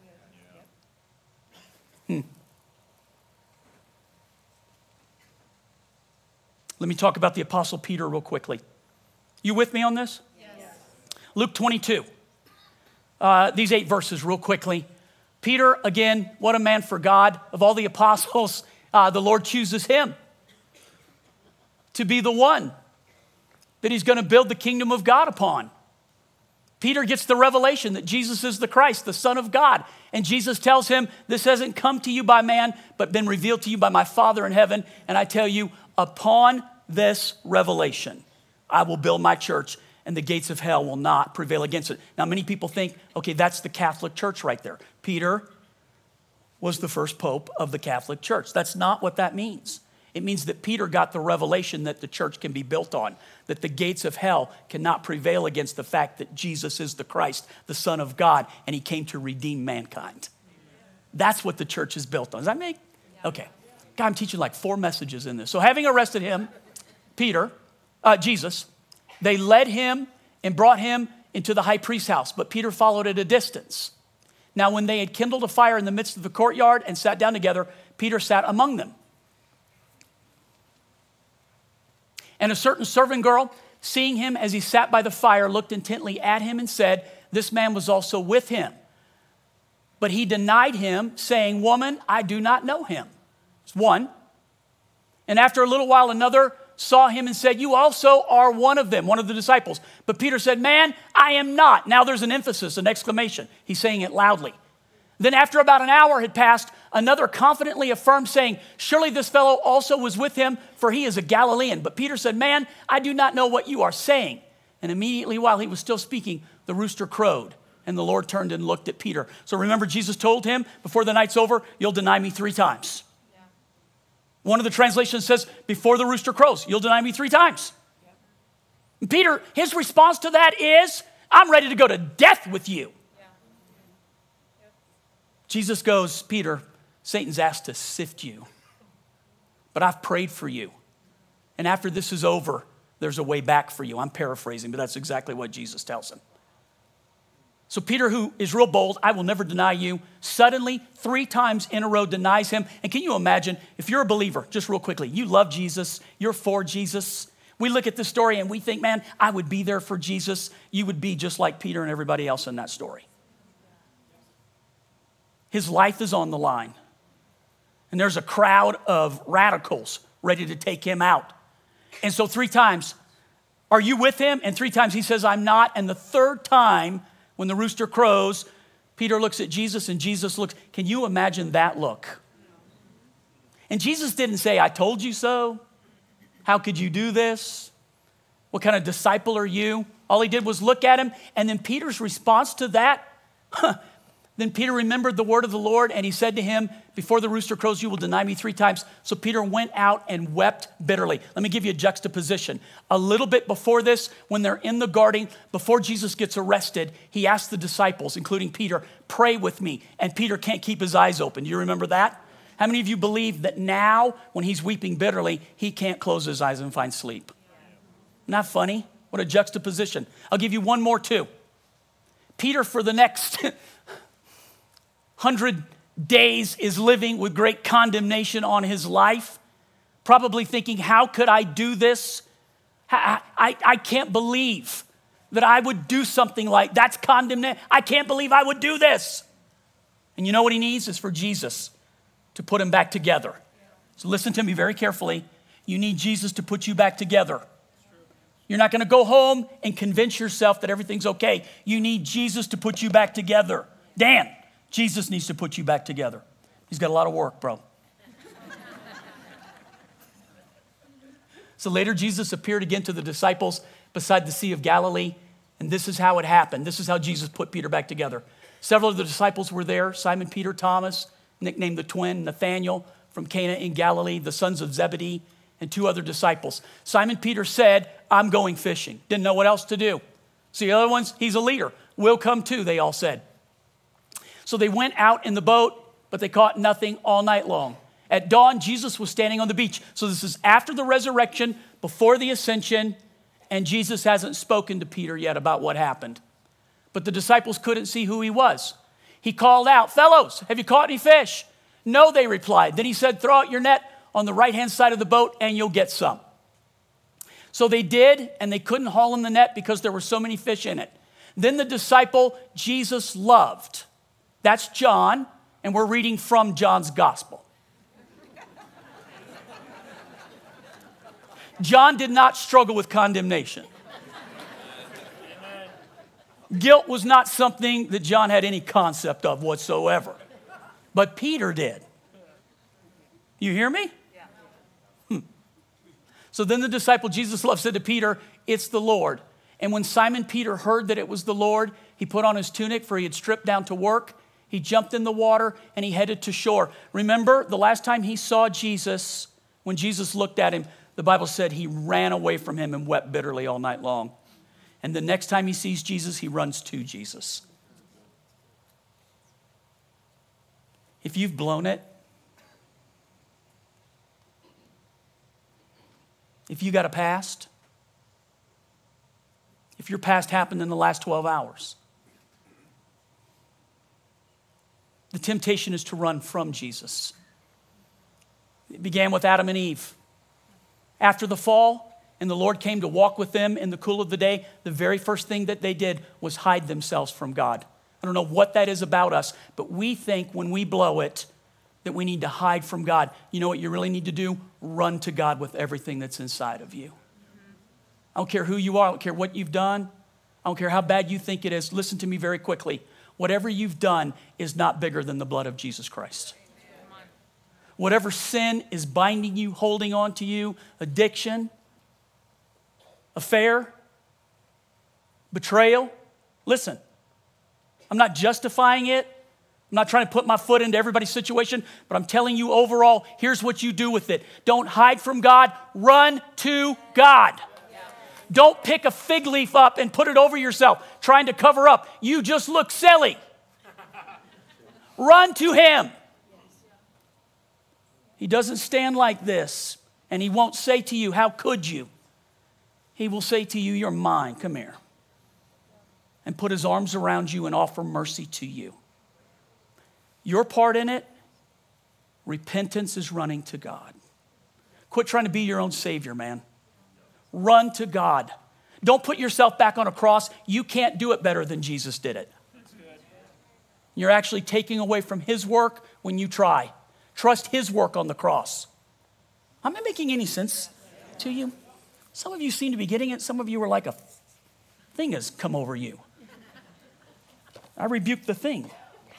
Let me talk about the Apostle Peter real quickly. You with me on this? Yes. Luke 22. These 8 verses real quickly. Peter, again, what a man for God. Of all the apostles, the Lord chooses him to be the one that he's going to build the kingdom of God upon. Peter gets the revelation that Jesus is the Christ, the Son of God. And Jesus tells him, this hasn't come to you by man, but been revealed to you by my Father in heaven. And I tell you, upon this revelation, I will build my church, and the gates of hell will not prevail against it. Now, many people think, okay, that's the Catholic Church right there. Peter was the first pope of the Catholic Church. That's not what that means. It means that Peter got the revelation that the church can be built on, that the gates of hell cannot prevail against the fact that Jesus is the Christ, the Son of God, and he came to redeem mankind. That's what the church is built on. Does that make? Okay. God, I'm teaching like 4 messages in this. So having arrested him, Jesus, they led him and brought him into the high priest's house, but Peter followed at a distance. Now, when they had kindled a fire in the midst of the courtyard and sat down together, Peter sat among them. And a certain servant girl, seeing him as he sat by the fire, looked intently at him and said, this man was also with him. But he denied him, saying, woman, I do not know him. It's one. And after a little while, another saw him and said, you also are one of them, one of the disciples. But Peter said, man, I am not. Now there's an emphasis, an exclamation. He's saying it loudly. Then after about an hour had passed, another confidently affirmed, saying, surely this fellow also was with him, for he is a Galilean. But Peter said, man, I do not know what you are saying. And immediately while he was still speaking, the rooster crowed, and the Lord turned and looked at Peter. So remember, Jesus told him, before the night's over, you'll deny me 3 times. One of the translations says, before the rooster crows, you'll deny me 3 times. And Peter, his response to that is, I'm ready to go to death with you. Jesus goes, Peter, Satan's asked to sift you, but I've prayed for you. And after this is over, there's a way back for you. I'm paraphrasing, but that's exactly what Jesus tells him. So Peter, who is real bold, I will never deny you, suddenly 3 times in a row denies him. And can you imagine, if you're a believer, just real quickly, you love Jesus, you're for Jesus. We look at this story and we think, man, I would be there for Jesus. You would be just like Peter and everybody else in that story. His life is on the line. And there's a crowd of radicals ready to take him out. And so 3 times, are you with him? And 3 times he says, I'm not. And the 3rd time, when the rooster crows, Peter looks at Jesus and Jesus looks. Can you imagine that look? And Jesus didn't say, I told you so. How could you do this? What kind of disciple are you? All he did was look at him. And then Peter's response to that, then Peter remembered the word of the Lord, and he said to him, before the rooster crows, you will deny me 3 times. So Peter went out and wept bitterly. Let me give you a juxtaposition. A little bit before this, when they're in the garden, before Jesus gets arrested, he asked the disciples, including Peter, pray with me. And Peter can't keep his eyes open. Do you remember that? How many of you believe that now, when he's weeping bitterly, he can't close his eyes and find sleep? Not funny? What a juxtaposition. I'll give you one more too. Peter, for the next 100 days, is living with great condemnation on his life, probably thinking, how could I do this? I can't believe that I would do something like that's condemnation. I can't believe I would do this. And you know what he needs is for Jesus to put him back together. So listen to me very carefully. You need Jesus to put you back together. You're not going to go home and convince yourself that everything's okay. You need Jesus to put you back together. Dan, Jesus needs to put you back together. He's got a lot of work, bro. So later, Jesus appeared again to the disciples beside the Sea of Galilee, and this is how it happened. This is how Jesus put Peter back together. Several of the disciples were there: Simon Peter, Thomas, nicknamed the twin, Nathanael from Cana in Galilee, the sons of Zebedee, and 2 other disciples. Simon Peter said, I'm going fishing. Didn't know what else to do. So the other ones, he's a leader. We'll come too, they all said. So they went out in the boat, but they caught nothing all night long. At dawn, Jesus was standing on the beach. So this is after the resurrection, before the ascension, and Jesus hasn't spoken to Peter yet about what happened. But the disciples couldn't see who he was. He called out, fellows, have you caught any fish? No, they replied. Then he said, throw out your net on the right-hand side of the boat and you'll get some. So they did, and they couldn't haul in the net because there were so many fish in it. Then the disciple Jesus loved, that's John, and we're reading from John's gospel. John did not struggle with condemnation. Guilt was not something that John had any concept of whatsoever. But Peter did. You hear me? So then the disciple Jesus loved said to Peter, it's the Lord. And when Simon Peter heard that it was the Lord, he put on his tunic, for he had stripped down to work. He jumped in the water and he headed to shore. Remember, the last time he saw Jesus, when Jesus looked at him, the Bible said he ran away from him and wept bitterly all night long. And the next time he sees Jesus, he runs to Jesus. If you've blown it, if you got a past, if your past happened in the last 12 hours, the temptation is to run from Jesus. It began with Adam and Eve. After the fall, and the Lord came to walk with them in the cool of the day, the very first thing that they did was hide themselves from God. I don't know what that is about us, but we think when we blow it that we need to hide from God. You know what you really need to do? Run to God with everything that's inside of you. I don't care who you are. I don't care what you've done. I don't care how bad you think it is. Listen to me very quickly. Whatever you've done is not bigger than the blood of Jesus Christ. Whatever sin is binding you, holding on to you, addiction, affair, betrayal. Listen, I'm not justifying it. I'm not trying to put my foot into everybody's situation, but I'm telling you overall, here's what you do with it. Don't hide from God. Run to God. Don't pick a fig leaf up and put it over yourself, trying to cover up. You just look silly. Run to Him. He doesn't stand like this, and He won't say to you, how could you? He will say to you, you're mine. Come here. and put his arms around you and offer mercy to you. Your part in it, repentance is running to God. Quit trying to be your own savior, man. Run to God. Don't put yourself back on a cross. You can't do it better than Jesus did it. You're actually taking away from his work when you try. Trust his work on the cross. Am I making any sense to you? Some of you seem to be getting it. Some of you are like a thing has come over you. I rebuke the thing.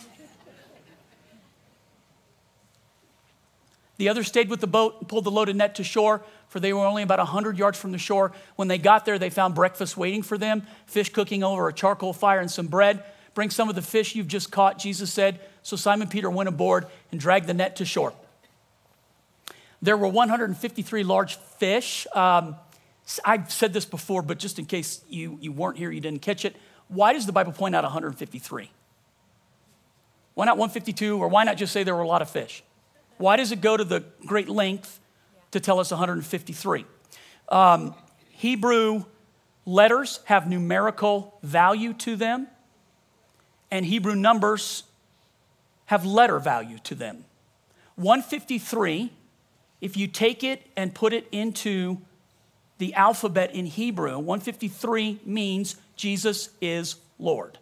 The others stayed with the boat and pulled the loaded net to shore, for they were only about 100 yards from the shore. When they got there, they found breakfast waiting for them, fish cooking over a charcoal fire and some bread. Bring some of the fish you've just caught, Jesus said. So Simon Peter went aboard and dragged the net to shore. There were 153 large fish. I've said this before, but just in case you weren't here, you didn't catch it. Why does the Bible point out 153? Why not 152, or why not just say there were a lot of fish? Why does it go to the great length to tell us 153? Hebrew letters have numerical value to them, and Hebrew numbers have letter value to them. 153, if you take it and put it into the alphabet in Hebrew, 153 means Jesus is Lord.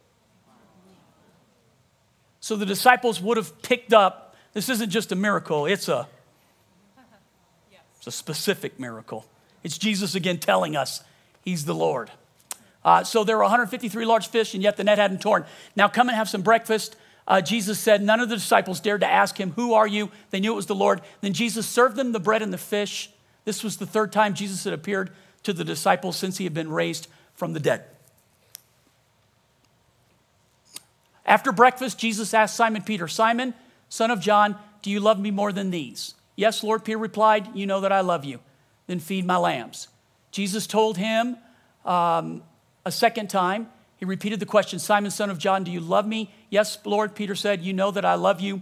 So the disciples would have picked up, this isn't just a miracle, it's a specific miracle. It's Jesus again telling us he's the Lord. So there were 153 large fish, and yet the net hadn't torn. Now come and have some breakfast. Jesus said, none of the disciples dared to ask him, who are you? They knew it was the Lord. Then Jesus served them the bread and the fish. This was the third time Jesus had appeared to the disciples since he had been raised from the dead. After breakfast, Jesus asked Simon Peter, Simon, son of John, do you love me more than these? Yes, Lord, Peter replied, you know that I love you. Then feed my lambs. Jesus told him a second time. He repeated the question, Simon, son of John, do you love me? Yes, Lord, Peter said, you know that I love you.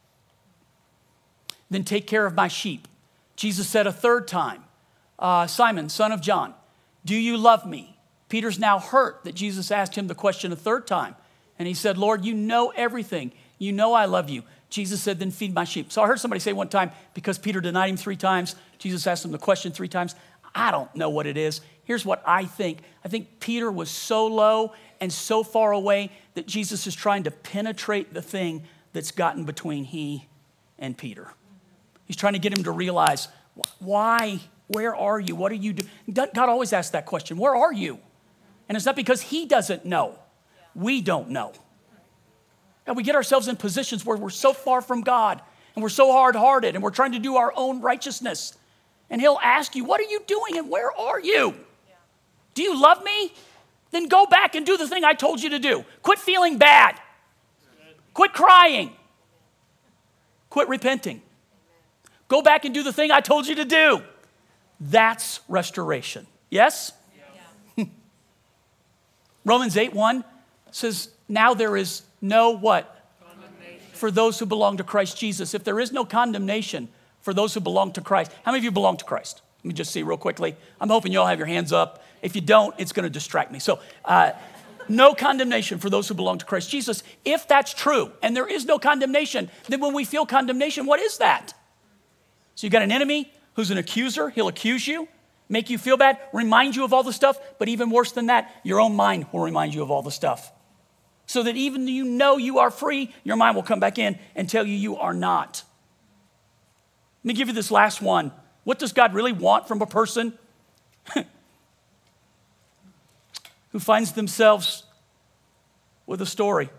Then take care of my sheep. Jesus said a third time, Simon, son of John, do you love me? Peter's now hurt that Jesus asked him the question a third time. And he said, Lord, you know everything. You know I love you. Jesus said, then feed my sheep. So I heard somebody say one time, because Peter denied him 3 times, Jesus asked him the question 3 times. I don't know what it is. Here's what I think. I think Peter was so low and so far away that Jesus is trying to penetrate the thing that's gotten between he and Peter. He's trying to get him to realize, why? Where are you? What are you doing? God always asks that question, where are you? And it's not because he doesn't know. We don't know. And we get ourselves in positions where we're so far from God and we're so hard-hearted and we're trying to do our own righteousness. And he'll ask you, what are you doing and where are you? Yeah. Do you love me? Then go back and do the thing I told you to do. Quit feeling bad. Quit crying. Quit repenting. Go back and do the thing I told you to do. That's restoration. Yes? Yeah. Romans 8:1 says, now there is no what? For those who belong to Christ Jesus. If there is no condemnation for those who belong to Christ. How many of you belong to Christ? Let me just see real quickly. I'm hoping you all have your hands up. If you don't, it's going to distract me. So no condemnation for those who belong to Christ Jesus. If that's true, and there is no condemnation, then when we feel condemnation, what is that? So you got an enemy who's an accuser. He'll accuse you, make you feel bad, remind you of all the stuff. But even worse than that, your own mind will remind you of all the stuff. So that even though you know you are free, your mind will come back in and tell you you are not. Let me give you this last one. What does God really want from a person who finds themselves with a story?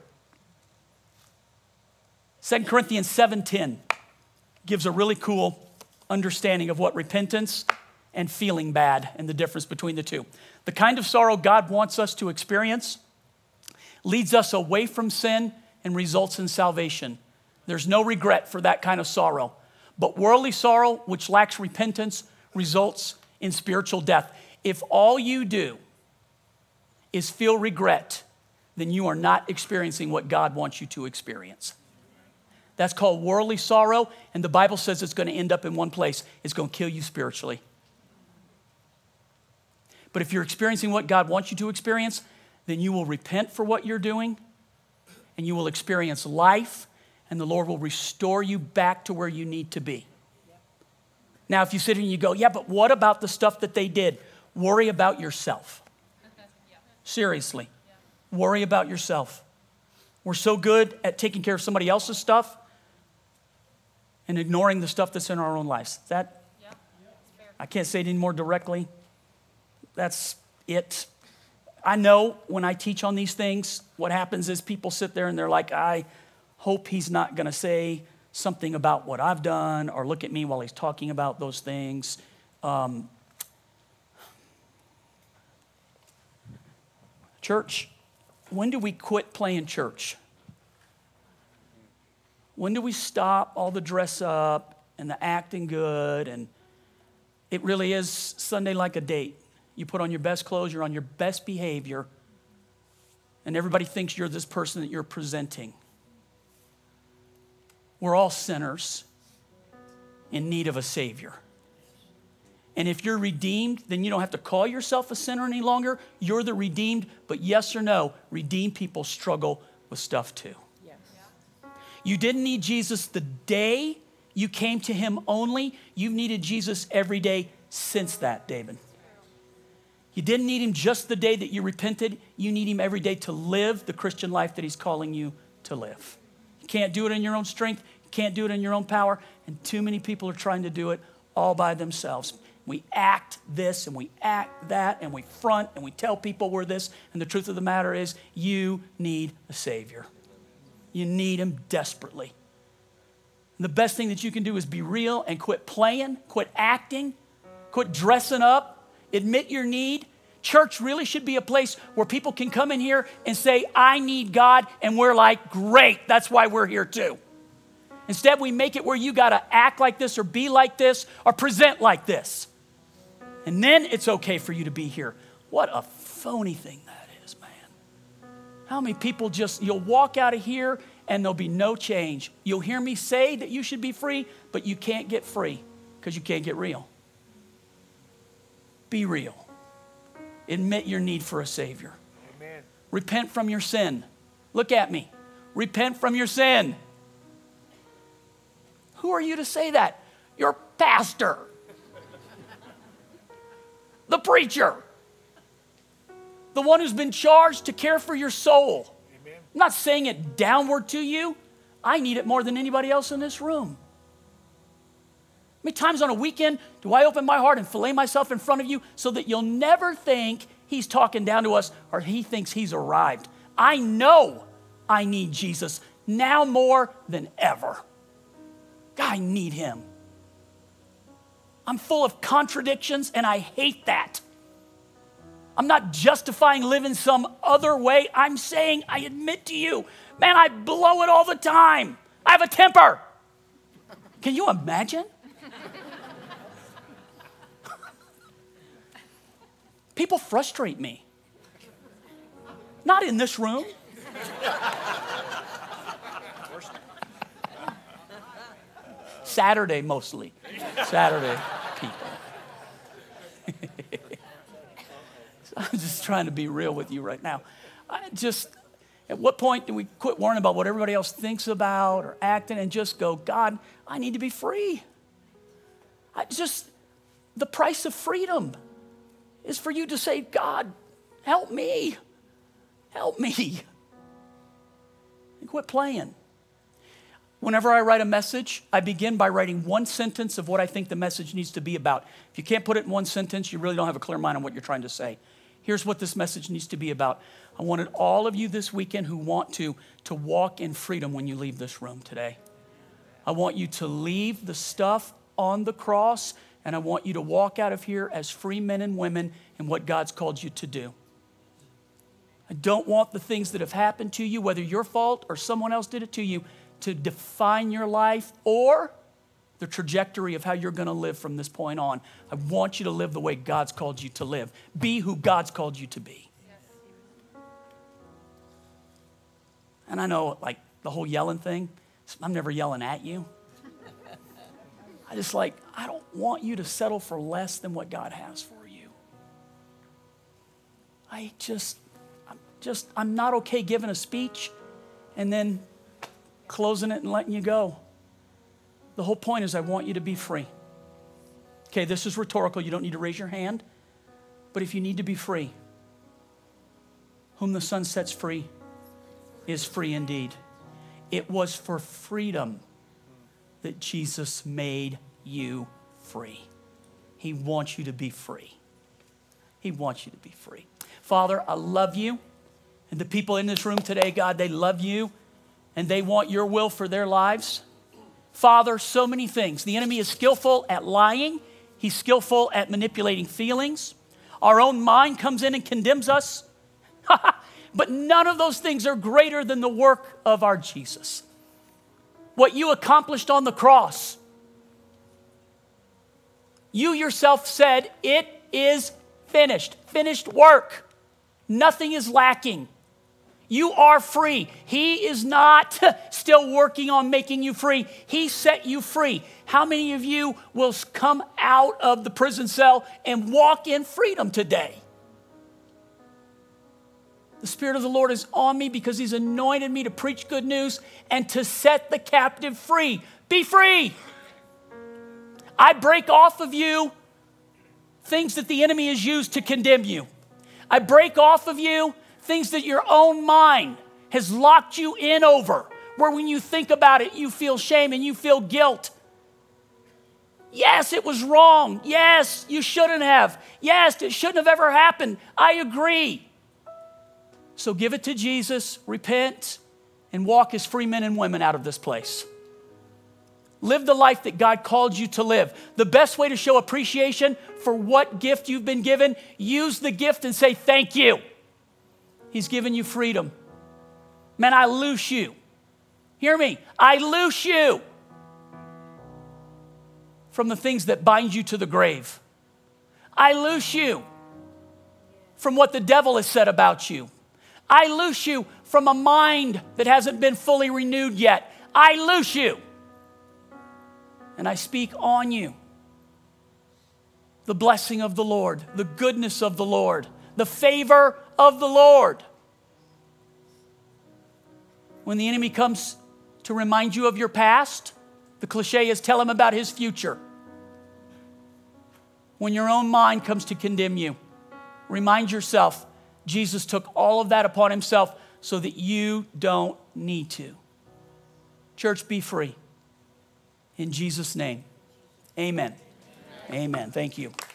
2 Corinthians 7:10 gives a really cool understanding of what repentance and feeling bad and the difference between the two. The kind of sorrow God wants us to experience leads us away from sin and results in salvation. There's no regret for that kind of sorrow. But worldly sorrow, which lacks repentance, results in spiritual death. If all you do is feel regret, then you are not experiencing what God wants you to experience. That's called worldly sorrow, and the Bible says it's going to end up in one place. It's going to kill you spiritually. But if you're experiencing what God wants you to experience, then you will repent for what you're doing, and you will experience life, and the Lord will restore you back to where you need to be. Now, if you sit here and you go, yeah, but what about the stuff that they did? Worry about yourself. Seriously. Worry about yourself. We're so good at taking care of somebody else's stuff and ignoring the stuff that's in our own lives. I can't say it any more directly. That's it. I know when I teach on these things, what happens is people sit there and they're like, I hope he's not going to say something about what I've done or look at me while he's talking about those things. Church, when do we quit playing church? When do we stop all the dress up and the acting good? And it really is Sunday like a date. You put on your best clothes, you're on your best behavior, and everybody thinks you're this person that you're presenting. We're all sinners in need of a Savior. And if you're redeemed, then you don't have to call yourself a sinner any longer. You're the redeemed, but yes or no, redeemed people struggle with stuff too. Yes. You didn't need Jesus the day you came to him only. You've needed Jesus every day since that, David. You didn't need him just the day that you repented. You need him every day to live the Christian life that he's calling you to live. You can't do it in your own strength. You can't do it in your own power. And too many people are trying to do it all by themselves. We act this and we act that and we front and we tell people we're this. And the truth of the matter is you need a Savior. You need him desperately. And the best thing that you can do is be real and quit playing, quit acting, quit dressing up. Admit your need. Church really should be a place where people can come in here and say, I need God. And we're like, great, that's why we're here too. Instead, we make it where you got to act like this or be like this or present like this. And then it's okay for you to be here. What a phony thing that is, man. How many people you'll walk out of here and there'll be no change. You'll hear me say that you should be free, but you can't get free because you can't get real. Be real. Admit your need for a Savior. Amen. Repent from your sin. Look at me. Repent from your sin. Who are you to say that? Your pastor. The preacher. The one who's been charged to care for your soul. Amen. I'm not saying it downward to you. I need it more than anybody else in this room. How many times on a weekend do I open my heart and fillet myself in front of you so that you'll never think he's talking down to us or he thinks he's arrived? I know I need Jesus now more than ever. God, I need him. I'm full of contradictions and I hate that. I'm not justifying living some other way. I'm saying, I admit to you, man, I blow it all the time. I have a temper. Can you imagine? People frustrate me. Not in this room. Saturday mostly. Saturday people. I'm just trying to be real with you right now. At what point do we quit worrying about what everybody else thinks about or acting and just go, God, I need to be free. The price of freedom is for you to say, God, help me. Help me. And quit playing. Whenever I write a message, I begin by writing one sentence of what I think the message needs to be about. If you can't put it in one sentence, you really don't have a clear mind on what you're trying to say. Here's what this message needs to be about. I wanted all of you this weekend who want to walk in freedom when you leave this room today. I want you to leave the stuff on the cross, and I want you to walk out of here as free men and women in what God's called you to do. I don't want the things that have happened to you, whether your fault or someone else did it to you, to define your life or the trajectory of how you're going to live from this point on. I want you to live the way God's called you to live. Be who God's called you to be. And I know, like, the whole yelling thing, I'm never yelling at you. I don't want you to settle for less than what God has for you. I'm not okay giving a speech and then closing it and letting you go. The whole point is I want you to be free. Okay, this is rhetorical. You don't need to raise your hand. But if you need to be free, whom the Son sets free is free indeed. It was for freedom that Jesus made you free. He wants you to be free. He wants you to be free. Father, I love you. And the people in this room today, God, they love you and they want your will for their lives. Father, so many things. The enemy is skillful at lying. He's skillful at manipulating feelings. Our own mind comes in and condemns us. But none of those things are greater than the work of our Jesus. What you accomplished on the cross. You yourself said, it is finished. Finished work. Nothing is lacking. You are free. He is not still working on making you free. He set you free. How many of you will come out of the prison cell and walk in freedom today? The Spirit of the Lord is on me because He's anointed me to preach good news and to set the captive free. Be free. I break off of you things that the enemy has used to condemn you. I break off of you things that your own mind has locked you in over, where when you think about it, you feel shame and you feel guilt. Yes, it was wrong. Yes, you shouldn't have. Yes, it shouldn't have ever happened. I agree. So give it to Jesus, repent, and walk as free men and women out of this place. Live the life that God called you to live. The best way to show appreciation for what gift you've been given, use the gift and say thank you. He's given you freedom. Man, I loose you. Hear me. I loose you from the things that bind you to the grave. I loose you from what the devil has said about you. I loose you from a mind that hasn't been fully renewed yet. I loose you. And I speak on you the blessing of the Lord, the goodness of the Lord, the favor of the Lord. When the enemy comes to remind you of your past, the cliche is tell him about his future. When your own mind comes to condemn you, remind yourself Jesus took all of that upon himself so that you don't need to. Church, be free. In Jesus' name, amen. Amen. Thank you.